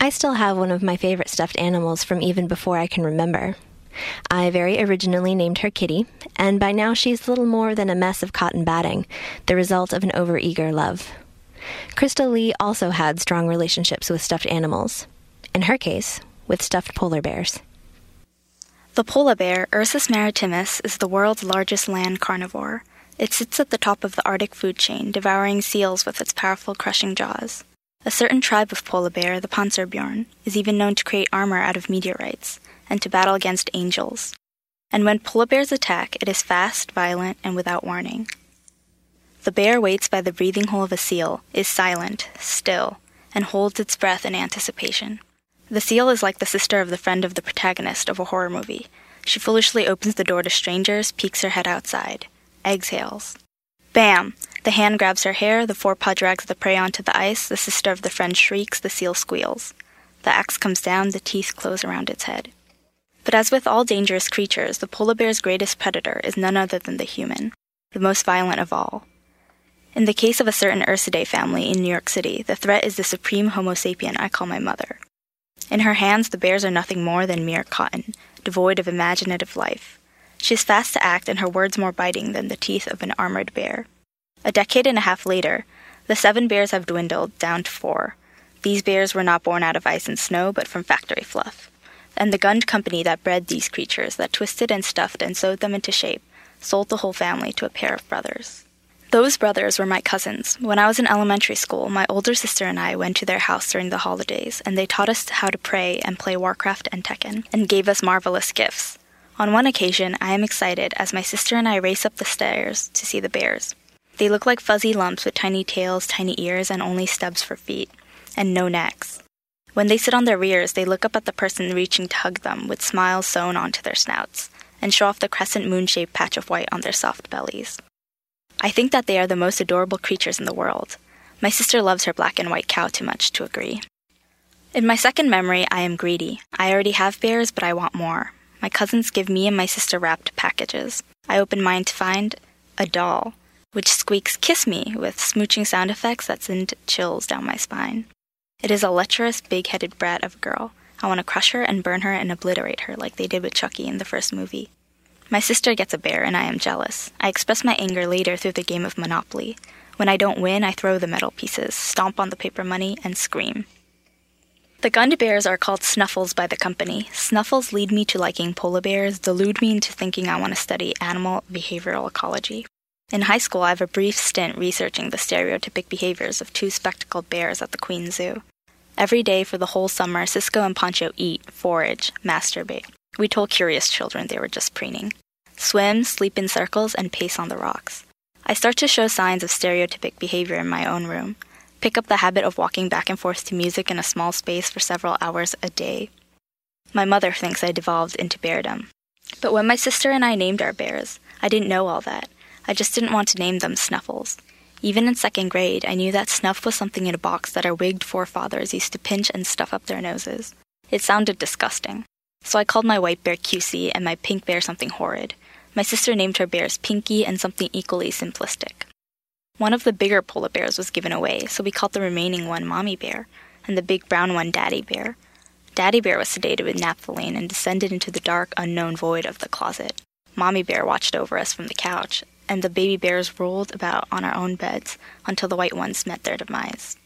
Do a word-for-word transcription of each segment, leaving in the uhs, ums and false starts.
I still have one of my favorite stuffed animals from even before I can remember. I very originally named her Kitty, and by now she's little more than a mess of cotton batting, the result of an overeager love. Crystal Lee also had strong relationships with stuffed animals. In her case, with stuffed polar bears. The polar bear, Ursus maritimus, is the world's largest land carnivore. It sits at the top of the Arctic food chain, devouring seals with its powerful crushing jaws. A certain tribe of polar bear, the Panzerbjörn, is even known to create armor out of meteorites, and to battle against angels. And when polar bears attack, it is fast, violent, and without warning. The bear waits by the breathing hole of a seal, is silent, still, and holds its breath in anticipation. The seal is like the sister of the friend of the protagonist of a horror movie. She foolishly opens the door to strangers, peeks her head outside, exhales. Bam! The hand grabs her hair, the forepaw drags the prey onto the ice, the sister of the friend shrieks, the seal squeals. The axe comes down, the teeth close around its head. But as with all dangerous creatures, the polar bear's greatest predator is none other than the human, the most violent of all. In the case of a certain Ursidae family in New York City, the threat is the supreme Homo sapien I call my mother. In her hands, the bears are nothing more than mere cotton, devoid of imaginative life. She is fast to act and her words more biting than the teeth of an armored bear. A decade and a half later, the seven bears have dwindled down to four. These bears were not born out of ice and snow, but from factory fluff. And the gun company that bred these creatures, that twisted and stuffed and sewed them into shape, sold the whole family to a pair of brothers. Those brothers were my cousins. When I was in elementary school, my older sister and I went to their house during the holidays, and they taught us how to pray and play Warcraft and Tekken, and gave us marvelous gifts. On one occasion, I am excited as my sister and I race up the stairs to see the bears. They look like fuzzy lumps with tiny tails, tiny ears, and only stubs for feet, and no necks. When they sit on their rears, they look up at the person reaching to hug them with smiles sewn onto their snouts, and show off the crescent moon-shaped patch of white on their soft bellies. I think that they are the most adorable creatures in the world. My sister loves her black and white cow too much to agree. In my second memory, I am greedy. I already have bears, but I want more. My cousins give me and my sister wrapped packages. I open mine to find a doll, which squeaks "kiss me" with smooching sound effects that send chills down my spine. It is a lecherous, big-headed brat of a girl. I want to crush her and burn her and obliterate her like they did with Chucky in the first movie. My sister gets a bear, and I am jealous. I express my anger later through the game of Monopoly. When I don't win, I throw the metal pieces, stomp on the paper money, and scream. The gunned bears are called Snuffles by the company. Snuffles lead me to liking polar bears, delude me into thinking I want to study animal behavioral ecology. In high school, I have a brief stint researching the stereotypic behaviors of two spectacled bears at the Queen Zoo. Every day for the whole summer, Cisco and Pancho eat, forage, masturbate. We told curious children they were just preening. Swim, sleep in circles, and pace on the rocks. I start to show signs of stereotypic behavior in my own room. Pick up the habit of walking back and forth to music in a small space for several hours a day. My mother thinks I devolved into beardom. But when my sister and I named our bears, I didn't know all that. I just didn't want to name them Snuffles. Even in second grade, I knew that snuff was something in a box that our wigged forefathers used to pinch and stuff up their noses. It sounded disgusting. So I called my white bear Q C and my pink bear something horrid. My sister named her bears Pinky and something equally simplistic. One of the bigger polar bears was given away, so we called the remaining one Mommy Bear, and the big brown one Daddy Bear. Daddy Bear was sedated with naphthalene and descended into the dark, unknown void of the closet. Mommy Bear watched over us from the couch, and the baby bears rolled about on our own beds until the white ones met their demise.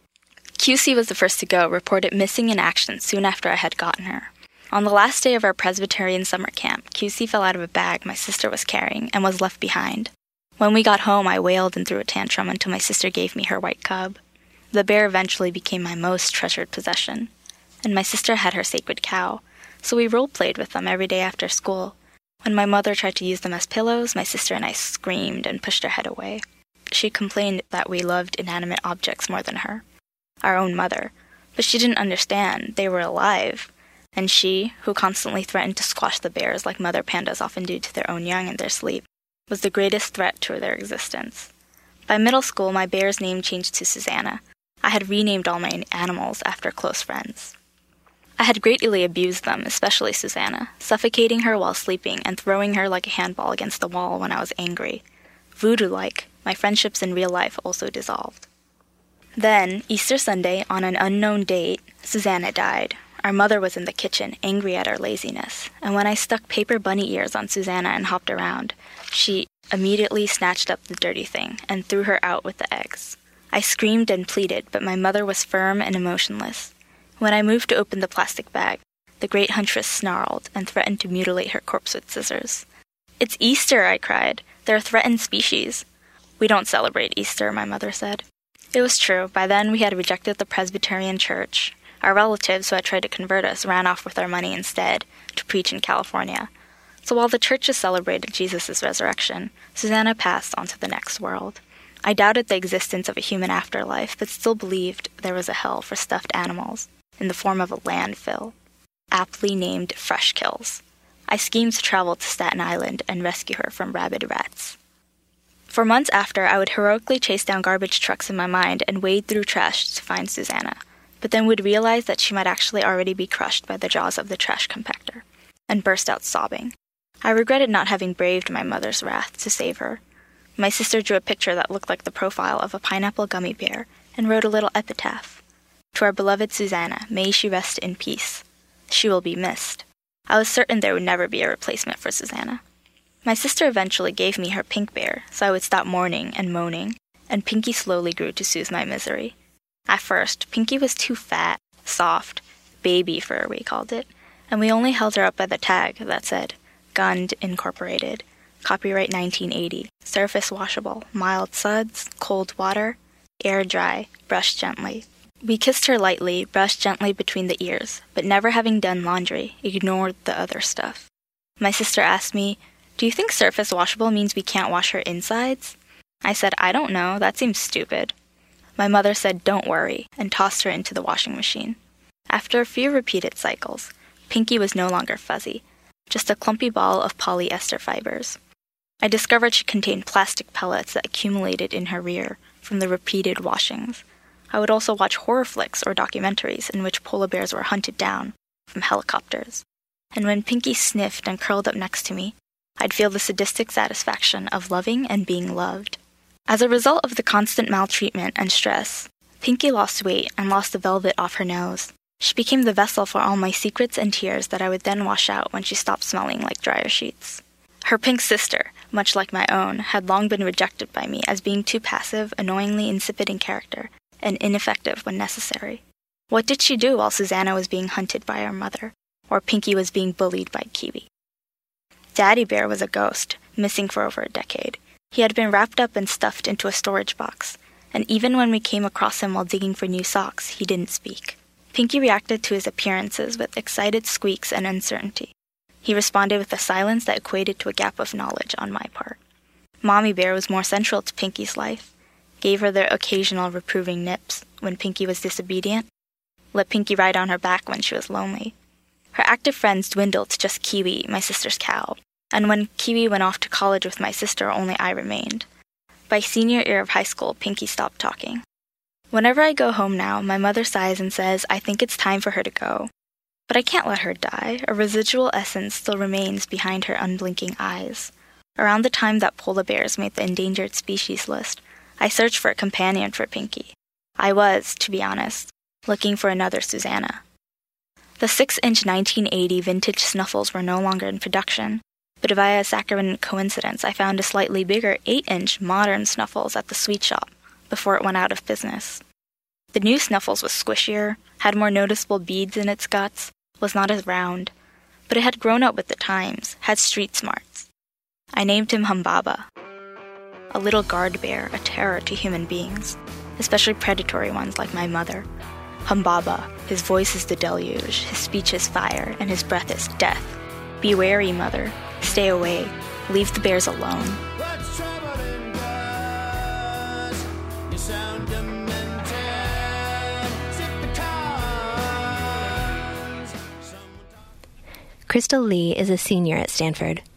Q C was the first to go, reported missing in action soon after I had gotten her. On the last day of our Presbyterian summer camp, Q C fell out of a bag my sister was carrying and was left behind. When we got home, I wailed and threw a tantrum until my sister gave me her white cub. The bear eventually became my most treasured possession, and my sister had her sacred cow, so we role-played with them every day after school. When my mother tried to use them as pillows, my sister and I screamed and pushed her head away. She complained that we loved inanimate objects more than her, our own mother, but she didn't understand. They were alive. And she, who constantly threatened to squash the bears like mother pandas often do to their own young in their sleep, was the greatest threat to their existence. By middle school, my bear's name changed to Susanna. I had renamed all my animals after close friends. I had greatly abused them, especially Susanna, suffocating her while sleeping and throwing her like a handball against the wall when I was angry. Voodoo-like, my friendships in real life also dissolved. Then, Easter Sunday, on an unknown date, Susanna died. Our mother was in the kitchen, angry at our laziness, and when I stuck paper bunny ears on Susanna and hopped around, she immediately snatched up the dirty thing and threw her out with the eggs. I screamed and pleaded, but my mother was firm and emotionless. When I moved to open the plastic bag, the great huntress snarled and threatened to mutilate her corpse with scissors. "It's Easter," I cried. "They're a threatened species." "We don't celebrate Easter," my mother said. It was true. By then we had rejected the Presbyterian Church. Our relatives who had tried to convert us ran off with our money instead to preach in California. So while the churches celebrated Jesus' resurrection, Susanna passed on to the next world. I doubted the existence of a human afterlife, but still believed there was a hell for stuffed animals, in the form of a landfill, aptly named Fresh Kills. I schemed to travel to Staten Island and rescue her from rabid rats. For months after, I would heroically chase down garbage trucks in my mind and wade through trash to find Susanna, but then would realize that she might actually already be crushed by the jaws of the trash compactor, and burst out sobbing. I regretted not having braved my mother's wrath to save her. My sister drew a picture that looked like the profile of a pineapple gummy bear and wrote a little epitaph. "To our beloved Susanna, may she rest in peace. She will be missed." I was certain there would never be a replacement for Susanna. My sister eventually gave me her pink bear, so I would stop mourning and moaning, and Pinky slowly grew to soothe my misery. At first, Pinky was too fat, soft, baby fur, we called it, and we only held her up by the tag that said, Gund Incorporated, copyright nineteen eighty, surface washable, mild suds, cold water, air dry, brush gently. We kissed her lightly, brushed gently between the ears, but never having done laundry, ignored the other stuff. My sister asked me, "Do you think surface washable means we can't wash her insides?" I said, "I don't know, that seems stupid." My mother said, "Don't worry," and tossed her into the washing machine. After a few repeated cycles, Pinky was no longer fuzzy, just a clumpy ball of polyester fibers. I discovered she contained plastic pellets that accumulated in her rear from the repeated washings. I would also watch horror flicks or documentaries in which polar bears were hunted down from helicopters. And when Pinky sniffed and curled up next to me, I'd feel the sadistic satisfaction of loving and being loved. As a result of the constant maltreatment and stress, Pinky lost weight and lost the velvet off her nose. She became the vessel for all my secrets and tears that I would then wash out when she stopped smelling like dryer sheets. Her pink sister, much like my own, had long been rejected by me as being too passive, annoyingly insipid in character, and ineffective when necessary. What did she do while Susanna was being hunted by her mother, or Pinky was being bullied by Kiwi? Daddy Bear was a ghost, missing for over a decade. He had been wrapped up and stuffed into a storage box, and even when we came across him while digging for new socks, he didn't speak. Pinky reacted to his appearances with excited squeaks and uncertainty. He responded with a silence that equated to a gap of knowledge on my part. Mommy Bear was more central to Pinky's life, gave her the occasional reproving nips when Pinky was disobedient, let Pinky ride on her back when she was lonely. Her active friends dwindled to just Kiwi, my sister's cow, and when Kiwi went off to college with my sister, only I remained. By senior year of high school, Pinky stopped talking. Whenever I go home now, my mother sighs and says, I think it's time for her to go. But I can't let her die. A residual essence still remains behind her unblinking eyes. Around the time that polar bears made the endangered species list, I searched for a companion for Pinky. I was, to be honest, looking for another Susanna. The six-inch nineteen eighty vintage snuffles were no longer in production, but via a saccharine coincidence I found a slightly bigger eight-inch modern Snuffles at the sweet shop before it went out of business. The new Snuffles was squishier, had more noticeable beads in its guts, was not as round, but it had grown up with the times, had street smarts. I named him Humbaba, a little guard bear, a terror to human beings, especially predatory ones like my mother. Humbaba, his voice is the deluge, his speech is fire, and his breath is death. Be wary, mother. Stay away. Leave the bears alone. Crystal Lee is a senior at Stanford.